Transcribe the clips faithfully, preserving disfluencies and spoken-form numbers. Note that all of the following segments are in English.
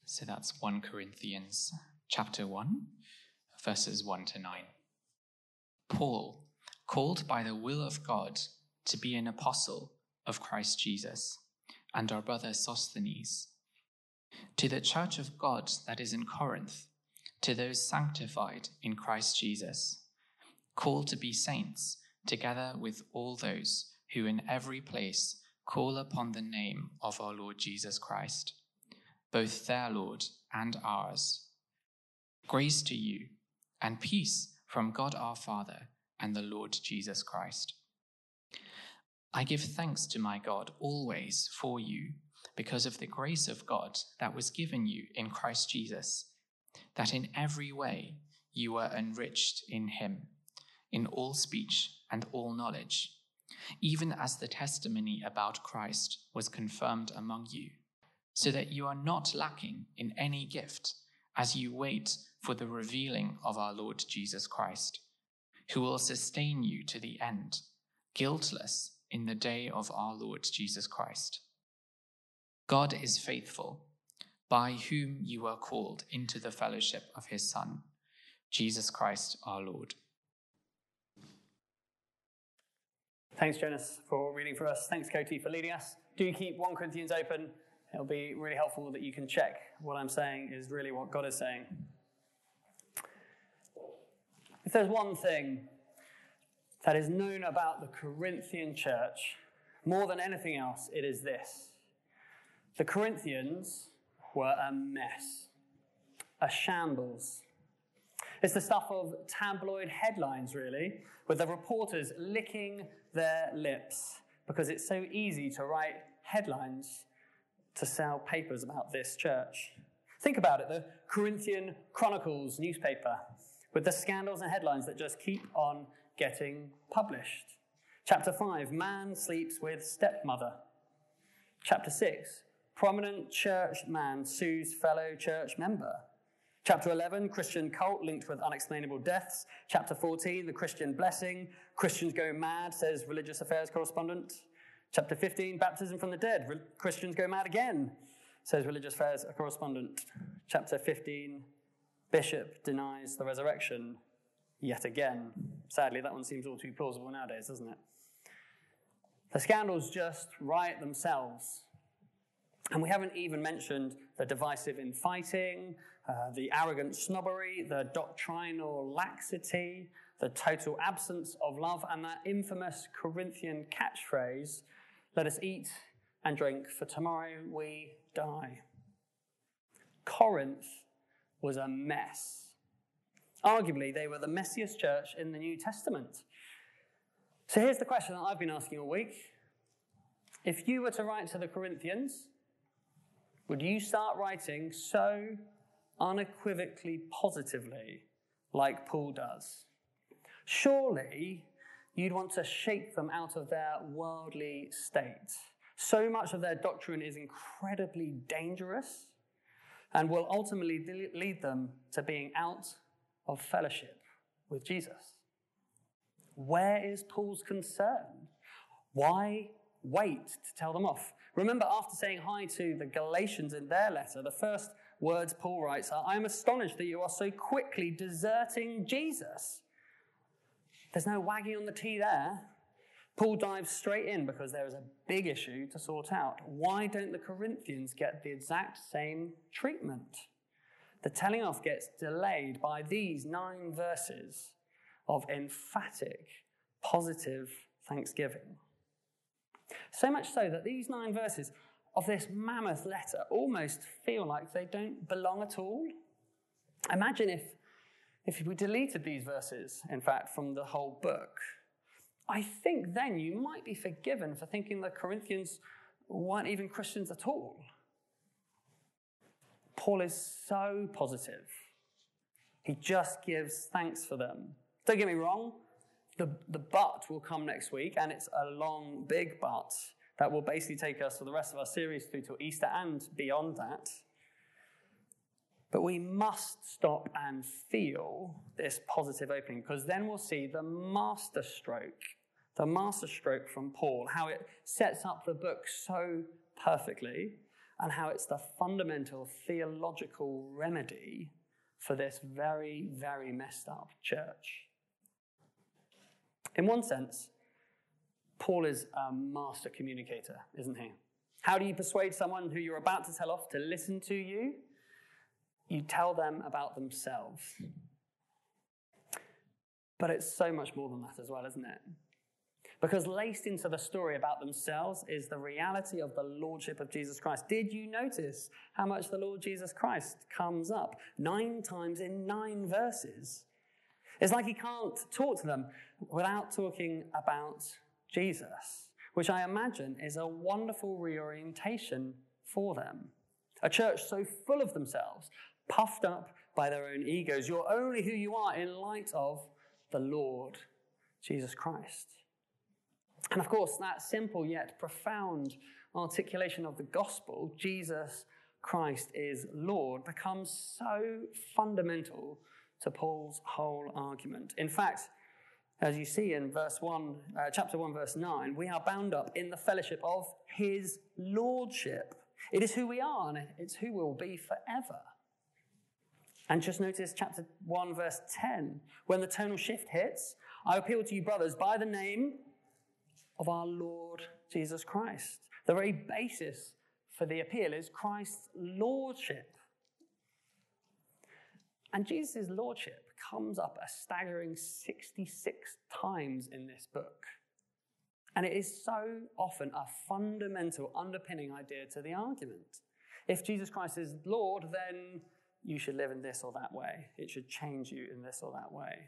So that's First Corinthians chapter one, verses one to nine. Paul, called by the will of God to be an apostle of Christ Jesus, and our brother Sosthenes, to the church of God that is in Corinth, to those sanctified in Christ Jesus, called to be saints, together with all those who in every place call upon the name of our Lord Jesus Christ, both their Lord and ours. Grace to you and peace from God our Father and the Lord Jesus Christ. I give thanks to my God always for you, because of the grace of God that was given you in Christ Jesus, that in every way you were enriched in him, in all speech and all knowledge, even as the testimony about Christ was confirmed among you, so that you are not lacking in any gift as you wait for the revealing of our Lord Jesus Christ, who will sustain you to the end, guiltless in the day of our Lord Jesus Christ. God is faithful, by whom you were called into the fellowship of his Son, Jesus Christ our Lord. Thanks, Jonas, for reading for us. Thanks, Coty, for leading us. Do keep First Corinthians open. It'll be really helpful that you can check what I'm saying is really what God is saying. If there's one thing that is known about the Corinthian church, more than anything else, it is this. The Corinthians were a mess, a shambles. It's the stuff of tabloid headlines, really, with the reporters licking their lips because it's so easy to write headlines to sell papers about this church. Think about it, the Corinthian Chronicles newspaper, with the scandals and headlines that just keep on getting published. Chapter five, man sleeps with stepmother. Chapter six, prominent church man sues fellow church member. Chapter eleven, Christian cult linked with unexplainable deaths. Chapter fourteen, the Christian blessing. Christians go mad, says religious affairs correspondent. Chapter fifteen, baptism from the dead. Re- Christians go mad again, says religious affairs correspondent. Chapter fifteen, bishop denies the resurrection yet again. Sadly, that one seems all too plausible nowadays, doesn't it? The scandals just write themselves. And we haven't even mentioned the divisive infighting, uh, the arrogant snobbery, the doctrinal laxity, the total absence of love, and that infamous Corinthian catchphrase, let us eat and drink, for tomorrow we die. Corinth was a mess. Arguably, they were the messiest church in the New Testament. So here's the question that I've been asking all week. If you were to write to the Corinthians, would you start writing so unequivocally positively like Paul does? Surely you'd want to shake them out of their worldly state. So much of their doctrine is incredibly dangerous and will ultimately lead them to being out of fellowship with Jesus. Where is Paul's concern? Why wait to tell them off? Remember, after saying hi to the Galatians in their letter, the first words Paul writes are, I am astonished that you are so quickly deserting Jesus. There's no wagging on the T there. Paul dives straight in because there is a big issue to sort out. Why don't the Corinthians get the exact same treatment? The telling off gets delayed by these nine verses of emphatic, positive thanksgiving. So much so that these nine verses of this mammoth letter almost feel like they don't belong at all. Imagine if, if we deleted these verses, in fact, from the whole book. I think then you might be forgiven for thinking the Corinthians weren't even Christians at all. Paul is so positive. He just gives thanks for them. Don't get me wrong, the, the but will come next week, and it's a long, big but that will basically take us for the rest of our series through to Easter and beyond that. But we must stop and feel this positive opening, because then we'll see the masterstroke, the masterstroke from Paul, how it sets up the book so perfectly, and how it's the fundamental theological remedy for this very, very messed up church. In one sense, Paul is a master communicator, isn't he? How do you persuade someone who you're about to tell off to listen to you? You tell them about themselves. But it's so much more than that as well, isn't it? Because laced into the story about themselves is the reality of the lordship of Jesus Christ. Did you notice how much the Lord Jesus Christ comes up? Nine times in nine verses. It's like he can't talk to them without talking about Jesus, which I imagine is a wonderful reorientation for them. A church so full of themselves, puffed up by their own egos. You're only who you are in light of the Lord Jesus Christ. And of course, that simple yet profound articulation of the gospel, Jesus Christ is Lord, becomes so fundamental to Paul's whole argument. In fact, as you see in verse one, uh, chapter one, verse nine, we are bound up in the fellowship of his lordship. It is who we are, and it's who we'll be forever. And just notice chapter one, verse ten. When the tonal shift hits, I appeal to you, brothers, by the name of our Lord Jesus Christ. The very basis for the appeal is Christ's lordship. And Jesus' lordship comes up a staggering sixty-six times in this book. And it is so often a fundamental underpinning idea to the argument. If Jesus Christ is Lord, then you should live in this or that way. It should change you in this or that way.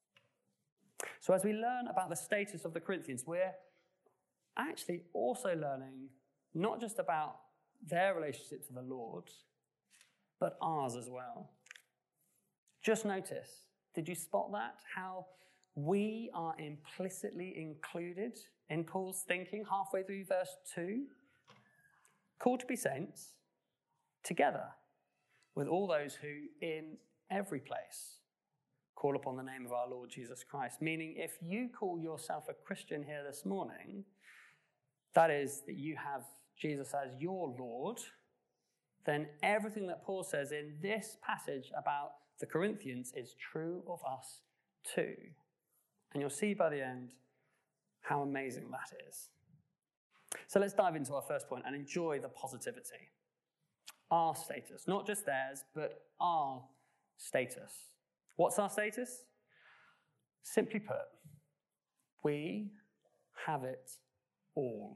So as we learn about the status of the Corinthians, we're actually also learning not just about their relationship to the Lord, but ours as well. Just notice, did you spot that? How we are implicitly included in Paul's thinking halfway through verse two? Called to be saints, together with all those who in every place call upon the name of our Lord Jesus Christ. Meaning, if you call yourself a Christian here this morning, that is, that you have Jesus as your Lord, then everything that Paul says in this passage about the Corinthians is true of us too. And you'll see by the end how amazing that is. So let's dive into our first point and enjoy the positivity. Our status, not just theirs, but our status. What's our status? Simply put, we have it all.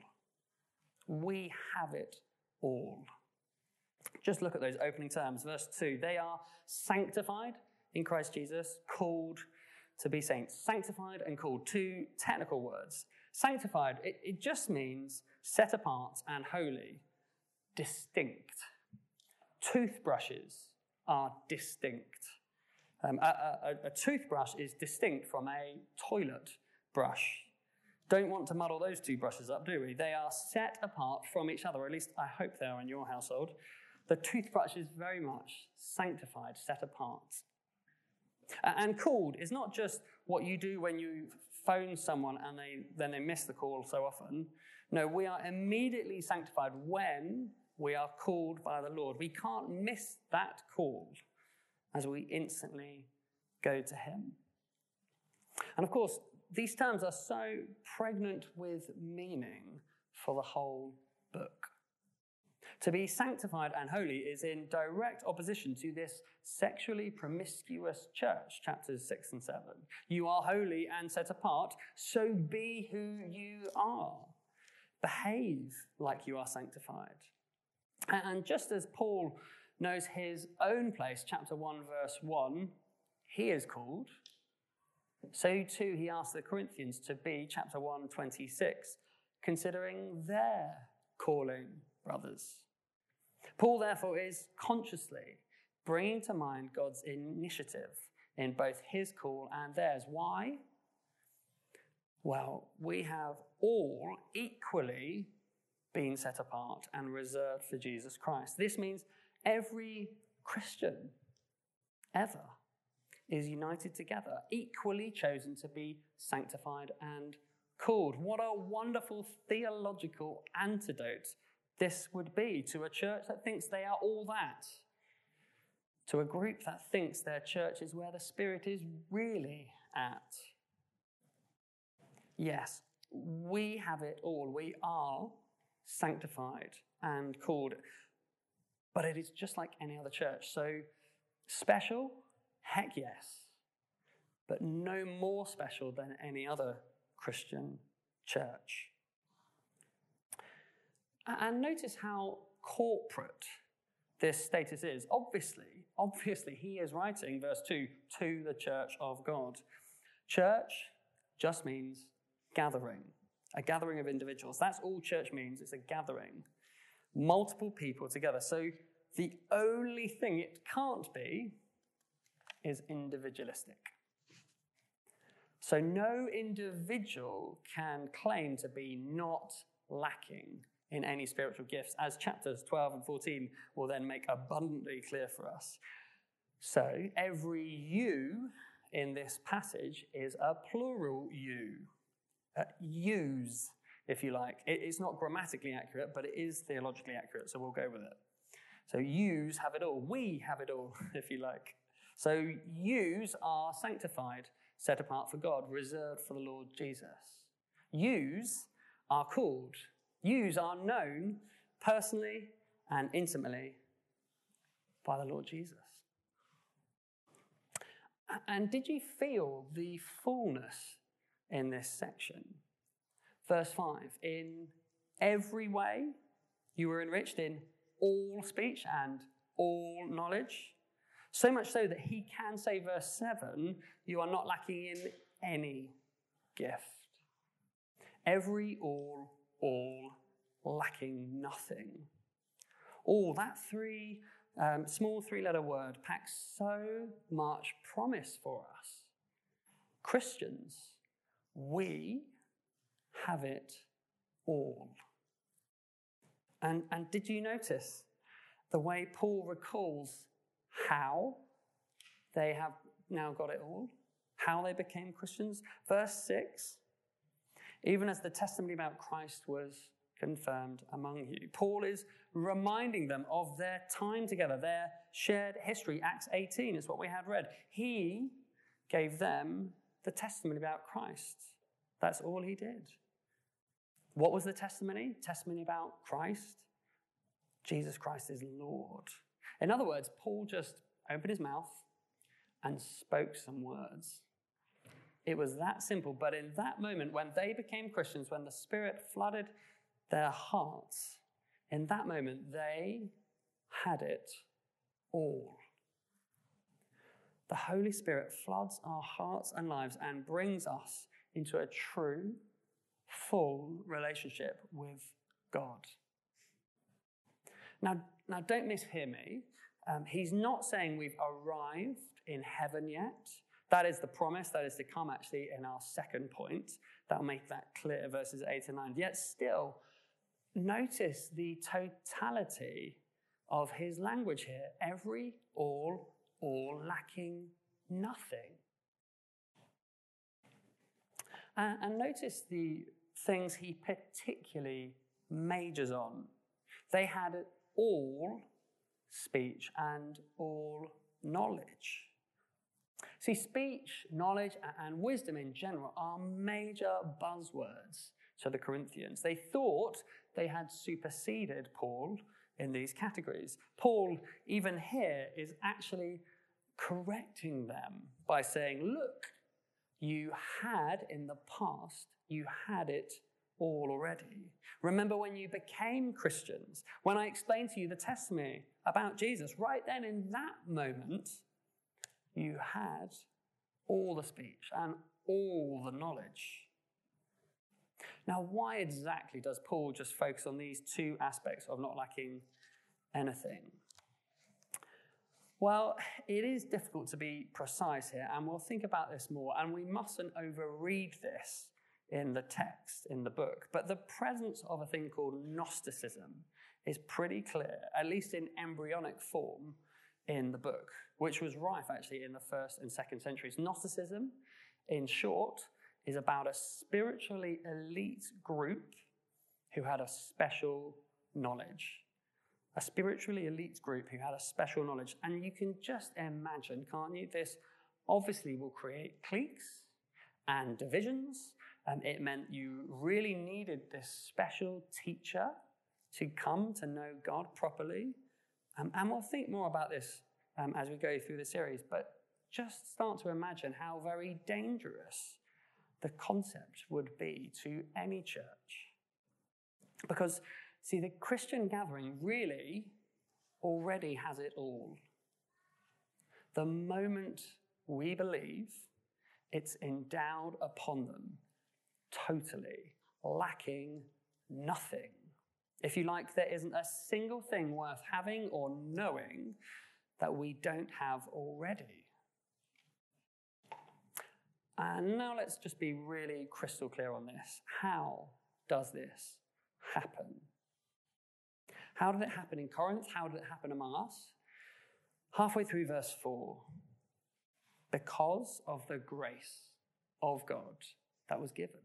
We have it all. Just look at those opening terms. Verse two, they are sanctified in Christ Jesus, called to be saints. Sanctified and called, two technical words. Sanctified, it, it just means set apart and holy, distinct. Toothbrushes are distinct. Um, a, a, a toothbrush is distinct from a toilet brush. Don't want to muddle those two brushes up, do we? They are set apart from each other, or at least I hope they are in your household. The toothbrush is very much sanctified, set apart. And called is not just what you do when you phone someone and they then they miss the call so often. No, we are immediately sanctified when we are called by the Lord. We can't miss that call as we instantly go to him. And of course, these terms are so pregnant with meaning for the whole book. To be sanctified and holy is in direct opposition to this sexually promiscuous church, chapters six and seven. You are holy and set apart, so be who you are. Behave like you are sanctified. And just as Paul knows his own place, chapter one, verse one, he is called, so too he asks the Corinthians to be, chapter one, twenty-six, considering their calling, brothers. Paul, therefore, is consciously bringing to mind God's initiative in both his call and theirs. Why? Well, we have all equally been set apart and reserved for Jesus Christ. This means every Christian ever is united together, equally chosen to be sanctified and called. What a wonderful theological antidote this would be to a church that thinks they are all that, to a group that thinks their church is where the Spirit is really at. Yes, we have it all. We are sanctified and called. But it is just like any other church. So special, heck yes. But no more special than any other Christian church. And notice how corporate this status is. Obviously, obviously, he is writing, verse two, to the church of God. Church just means gathering, a gathering of individuals. That's all church means. It's a gathering. Multiple people together. So the only thing it can't be is individualistic. So no individual can claim to be not lacking in any spiritual gifts, as chapters twelve and fourteen will then make abundantly clear for us. So every you in this passage is a plural you. Uh, yous, if you like. It, it's not grammatically accurate, but it is theologically accurate, so we'll go with it. So yous have it all. We have it all, if you like. So yous are sanctified, set apart for God, reserved for the Lord Jesus. Yous are called. Yous are known personally and intimately by the Lord Jesus. And did you feel the fullness in this section? Verse five, in every way you were enriched in all speech and all knowledge. So much so that he can say, verse seven, you are not lacking in any gift. Every, all, all, lacking nothing. All, that three, um, small three-letter word packs so much promise for us. Christians, we have it all. And, and did you notice the way Paul recalls how they have now got it all? How they became Christians? Verse six, even as the testimony about Christ was confirmed among you. Paul is reminding them of their time together, their shared history. Acts eighteen is what we had read. He gave them the testimony about Christ. That's all he did. What was the testimony? Testimony about Christ. Jesus Christ is Lord. In other words, Paul just opened his mouth and spoke some words. It was that simple. But in that moment, when they became Christians, when the Spirit flooded their hearts, in that moment, they had it all. The Holy Spirit floods our hearts and lives and brings us into a true, full relationship with God. Now, now don't mishear me. Um, he's not saying we've arrived in heaven yet. That is the promise that is to come actually in our second point. That'll make that clear, verses eight and nine. Yet still, notice the totality of his language here. Every, all, all, lacking nothing. Uh, and notice the things he particularly majors on. They had all speech and all knowledge. See, speech, knowledge, and wisdom in general are major buzzwords to the Corinthians. They thought they had superseded Paul in these categories. Paul, even here, is actually correcting them by saying, look, you had in the past, you had it all already. Remember when you became Christians, when I explained to you the testimony about Jesus, right then in that moment, you had all the speech and all the knowledge. Now, why exactly does Paul just focus on these two aspects of not lacking anything? Well, it is difficult to be precise here, and we'll think about this more, and we mustn't overread this in the text, in the book. But the presence of a thing called Gnosticism is pretty clear, at least in embryonic form, in the book, which was rife actually in the first and second centuries. Gnosticism, in short, is about a spiritually elite group who had a special knowledge. A spiritually elite group who had a special knowledge. And you can just imagine, can't you? This obviously will create cliques and divisions. Um, it meant you really needed this special teacher to come to know God properly. Um, and we'll think more about this um, as we go through the series. But just start to imagine how very dangerous the concept would be to any church. Because, see, the Christian gathering really already has it all. The moment we believe, it's endowed upon them, totally, lacking nothing. If you like, there isn't a single thing worth having or knowing that we don't have already. And now let's just be really crystal clear on this. How does this happen? How did it happen in Corinth? How did it happen among us? Halfway through verse four, because of the grace of God that was given.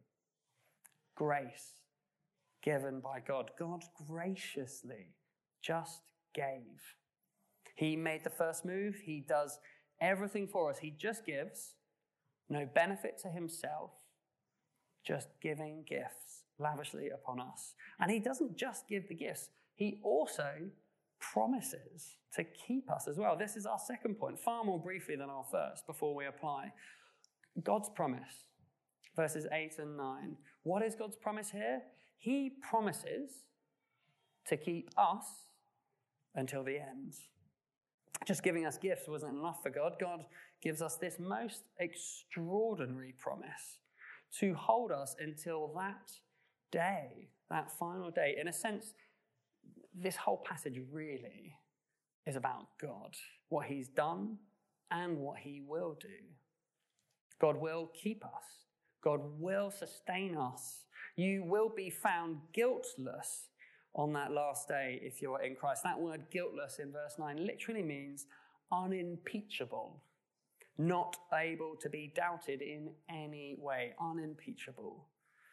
Grace given by God. God graciously just gave. He made the first move. He does everything for us. He just gives. No benefit to himself, just giving gifts lavishly upon us. And he doesn't just give the gifts, he also promises to keep us as well. This is our second point, far more briefly than our first, before we apply. God's promise, verses eight and nine. What is God's promise here? He promises to keep us until the end. Just giving us gifts wasn't enough for God. God gives us this most extraordinary promise to hold us until that day, that final day. In a sense, this whole passage really is about God, what he's done and what he will do. God will keep us. God will sustain us. You will be found guiltless on that last day if you're in Christ. That word guiltless in verse nine literally means unimpeachable, not able to be doubted in any way, unimpeachable.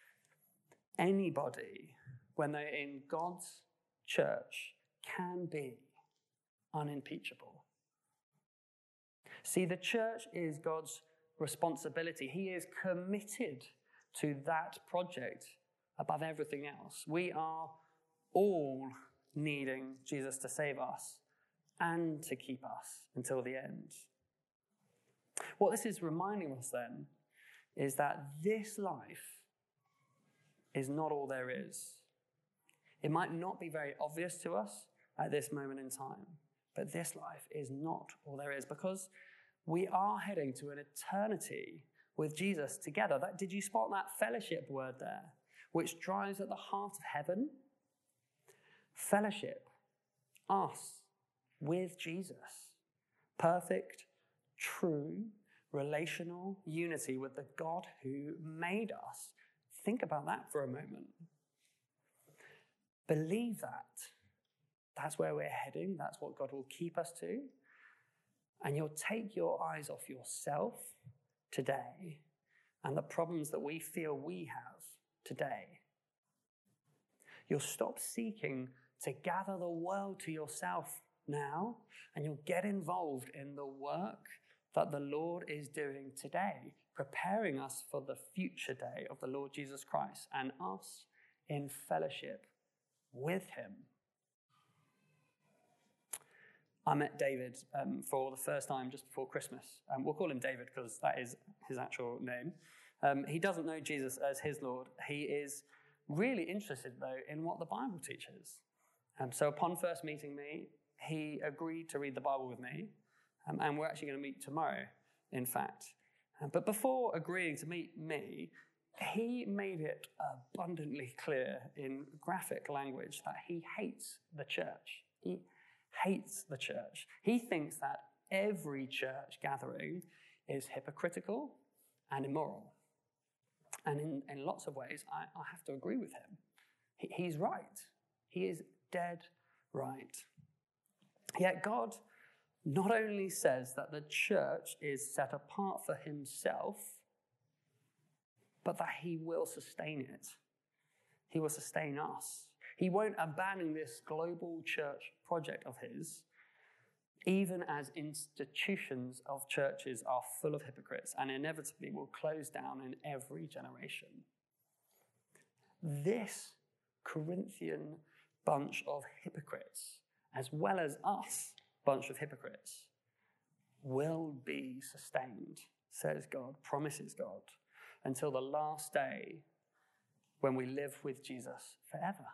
Anybody, when they're in God's church, can be unimpeachable. See, the church is God's responsibility. He is committed to that project above everything else. We are all needing Jesus to save us and to keep us until the end. What this is reminding us then is that this life is not all there is. It might not be very obvious to us at this moment in time, but this life is not all there is, because we are heading to an eternity with Jesus together. That, did you spot that fellowship word there, which drives at the heart of heaven? Fellowship, us with Jesus. Perfect, true, relational unity with the God who made us. Think about that for a moment. Believe that. That's where we're heading. That's what God will keep us to. And you'll take your eyes off yourself today and the problems that we feel we have today. You'll stop seeking to gather the world to yourself now, and you'll get involved in the work that the Lord is doing today, preparing us for the future day of the Lord Jesus Christ and us in fellowship with him. I met David um, for the first time just before Christmas. Um, we'll call him David because that is his actual name. Um, he doesn't know Jesus as his Lord. He is really interested, though, in what the Bible teaches. Um, so upon first meeting me, he agreed to read the Bible with me, um, and we're actually going to meet tomorrow, in fact. Um, but before agreeing to meet me, he made it abundantly clear in graphic language that he hates the church. He hates the church. He thinks that every church gathering is hypocritical and immoral. And in, in lots of ways, I, I have to agree with him. He, he's right. He is dead right. Yet God not only says that the church is set apart for himself, but that he will sustain it. He will sustain us. He won't abandon this global church project of his, even as institutions of churches are full of hypocrites and inevitably will close down in every generation. This Corinthian bunch of hypocrites, as well as us bunch of hypocrites, will be sustained, says God, promises God, until the last day when we live with Jesus forever.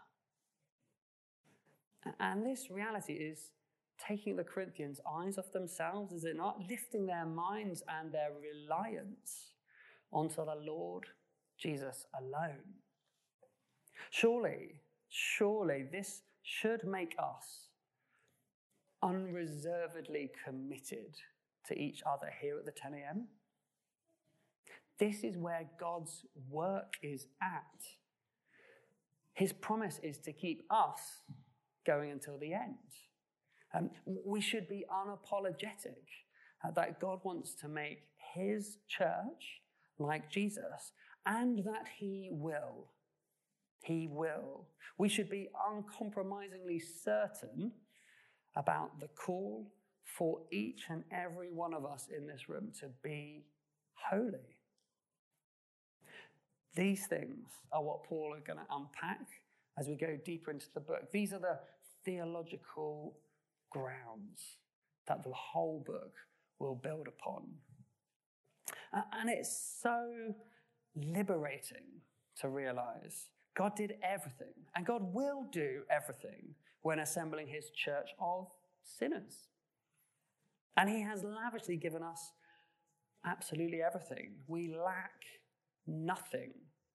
And this reality is taking the Corinthians' eyes off themselves, is it not? Lifting their minds and their reliance onto the Lord Jesus alone. Surely, surely this should make us unreservedly committed to each other here at the ten a.m. This is where God's work is at. His promise is to keep us going until the end. Um, we should be unapologetic uh, that God wants to make his church like Jesus, and that he will. He will. We should be uncompromisingly certain about the call for each and every one of us in this room to be holy. These things are what Paul is going to unpack as we go deeper into the book. These are the theological grounds that the whole book will build upon. And it's so liberating to realize God did everything, and God will do everything when assembling his church of sinners. And he has lavishly given us absolutely everything. We lack nothing.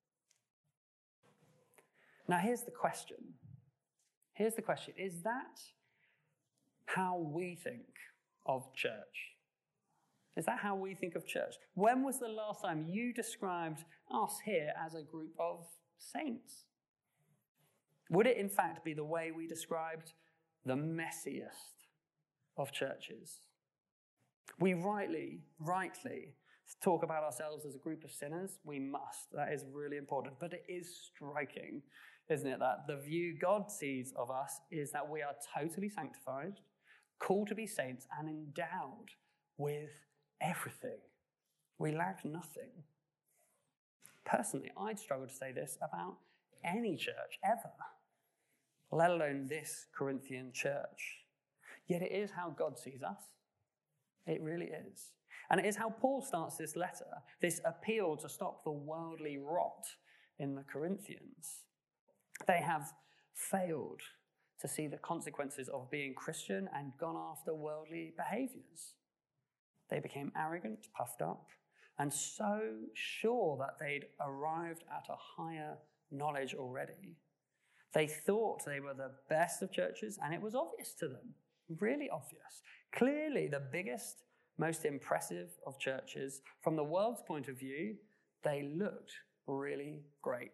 Now, here's the question. Here's the question. Is that how we think of church? Is that how we think of church? When was the last time you described us here as a group of saints? Would it in fact be the way we described the messiest of churches? We rightly, rightly talk about ourselves as a group of sinners. We must. That is really important. But it is striking, isn't it, that the view God sees of us is that we are totally sanctified, called to be saints, and endowed with everything. We lack nothing. Personally, I'd struggle to say this about any church ever, let alone this Corinthian church. Yet it is how God sees us. It really is. And it is how Paul starts this letter, this appeal to stop the worldly rot in the Corinthians. They have failed to see the consequences of being Christian and gone after worldly behaviors. They became arrogant, puffed up, and so sure that they'd arrived at a higher knowledge already. They thought they were the best of churches, and it was obvious to them, really obvious. Clearly the biggest, most impressive of churches. From the world's point of view, they looked really great.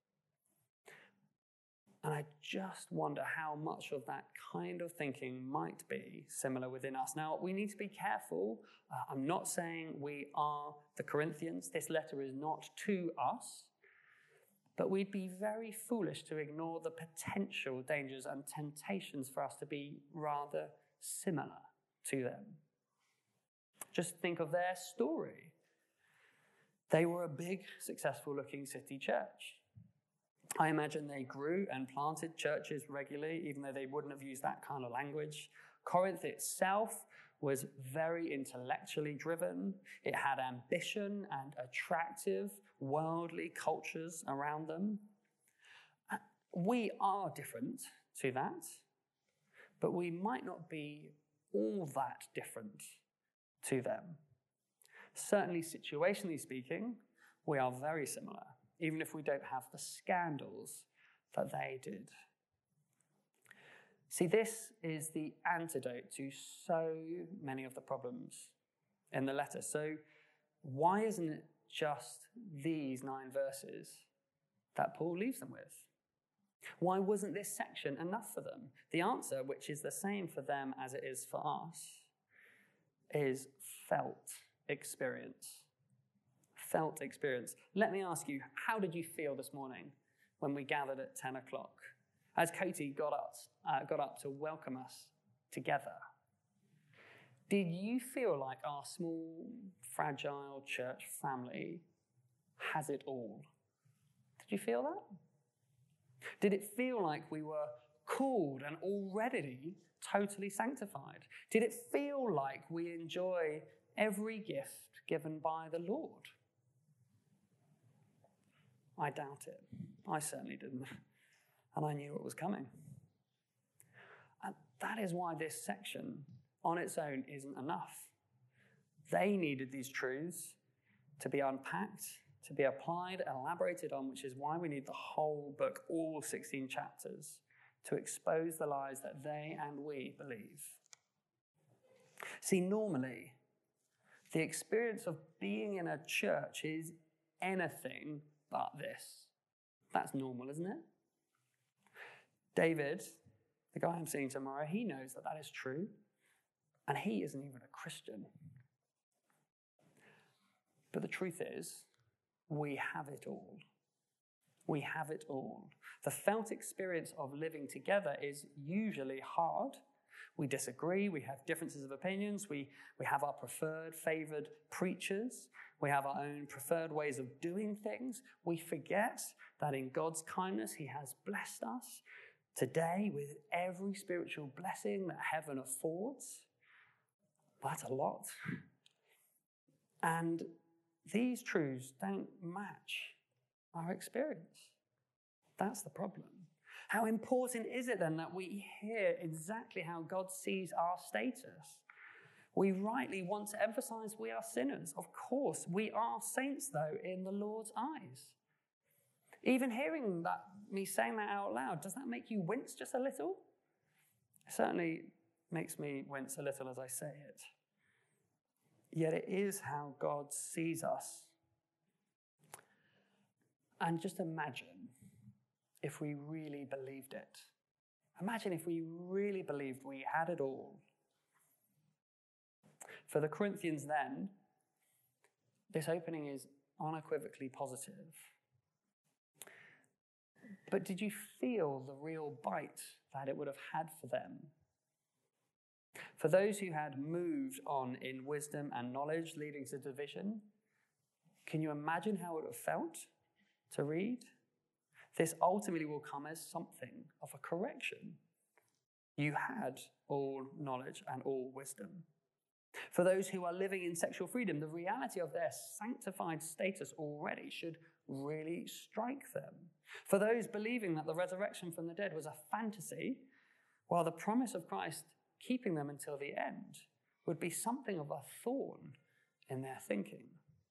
And I just wonder how much of that kind of thinking might be similar within us. Now, we need to be careful. Uh, I'm not saying we are the Corinthians. This letter is not to us. But we'd be very foolish to ignore the potential dangers and temptations for us to be rather similar to them. Just think of their story. They were a big, successful-looking city church. I imagine they grew and planted churches regularly, even though they wouldn't have used that kind of language. Corinth itself was very intellectually driven. It had ambition and attractive worldly cultures around them. We are different to that, but we might not be all that different to them. Certainly, situationally speaking, we are very similar, even if we don't have the scandals that they did. See, this is the antidote to so many of the problems in the letter. So why isn't it just these nine verses that Paul leaves them with? Why wasn't this section enough for them? The answer, which is the same for them as it is for us, is felt experience. Felt experience. Let me ask you, how did you feel this morning when we gathered at ten o'clock? as Katie got up, uh, got up to welcome us together, did you feel like our small, fragile church family has it all? Did you feel that? Did it feel like we were called and already totally sanctified? Did it feel like we enjoy every gift given by the Lord? I doubt it. I certainly didn't. And I knew it was coming. And that is why this section on its own isn't enough. They needed these truths to be unpacked, to be applied, elaborated on, which is why we need the whole book, all sixteen chapters, to expose the lies that they and we believe. See, normally, the experience of being in a church is anything but this. That's normal, isn't it? David, the guy I'm seeing tomorrow, he knows that that is true, and he isn't even a Christian. But the truth is, we have it all. We have it all. The felt experience of living together is usually hard. We disagree, we have differences of opinions, we, we have our preferred, favored preachers, we have our own preferred ways of doing things. We forget that in God's kindness, he has blessed us today with every spiritual blessing that heaven affords. That's a lot. And these truths don't match our experience. That's the problem. How important is it then that we hear exactly how God sees our status? We rightly want to emphasize we are sinners. Of course, we are saints, though, in the Lord's eyes. Even hearing that, me saying that out loud, does that make you wince just a little? It certainly makes me wince a little as I say it. Yet it is how God sees us. And just imagine if we really believed it. Imagine if we really believed we had it all. For the Corinthians then, this opening is unequivocally positive. But did you feel the real bite that it would have had for them? For those who had moved on in wisdom and knowledge leading to division, can you imagine how it would have felt to read? This ultimately will come as something of a correction. You had all knowledge and all wisdom. For those who are living in sexual freedom, the reality of their sanctified status already should really strike them. For those believing that the resurrection from the dead was a fantasy, while the promise of Christ keeping them until the end would be something of a thorn in their thinking.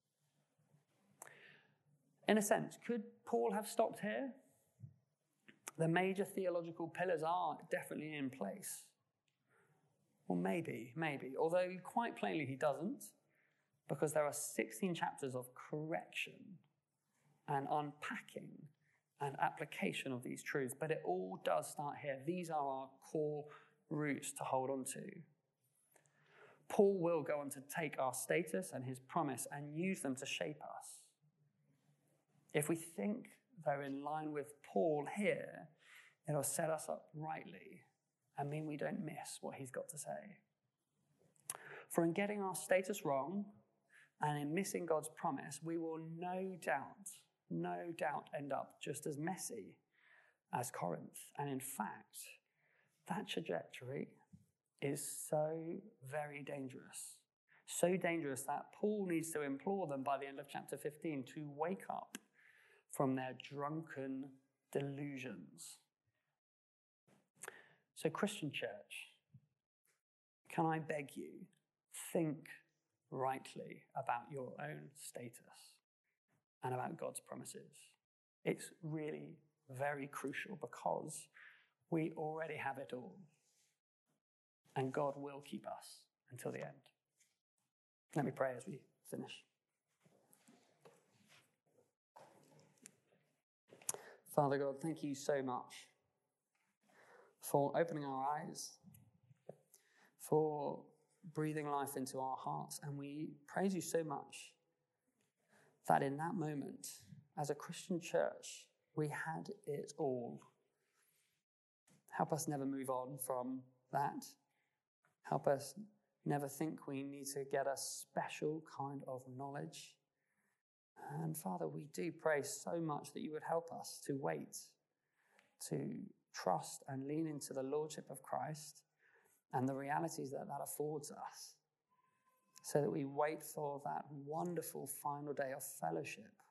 In a sense, could Paul have stopped here? The major theological pillars are definitely in place. Well, maybe, maybe. Although quite plainly he doesn't, because there are sixteen chapters of correction and unpacking and application of these truths. But it all does start here. These are our core roots to hold on to. Paul will go on to take our status and his promise and use them to shape us. If we think they're in line with Paul here, it'll set us up rightly and mean we don't miss what he's got to say. For in getting our status wrong and in missing God's promise, we will no doubt, no doubt end up just as messy as Corinth. And in fact, that trajectory is so very dangerous. So dangerous that Paul needs to implore them by the end of chapter fifteen to wake up from their drunken delusions. So, Christian church, can I beg you, think rightly about your own status and about God's promises. It's really very crucial because we already have it all. And God will keep us until the end. Let me pray as we finish. Father God, thank you so much for opening our eyes, for breathing life into our hearts. And we praise you so much that in that moment, as a Christian church, we had it all. Help us never move on from that. Help us never think we need to get a special kind of knowledge. And Father, we do pray so much that you would help us to wait, to trust and lean into the lordship of Christ and the realities that that affords us, so that we wait for that wonderful final day of fellowship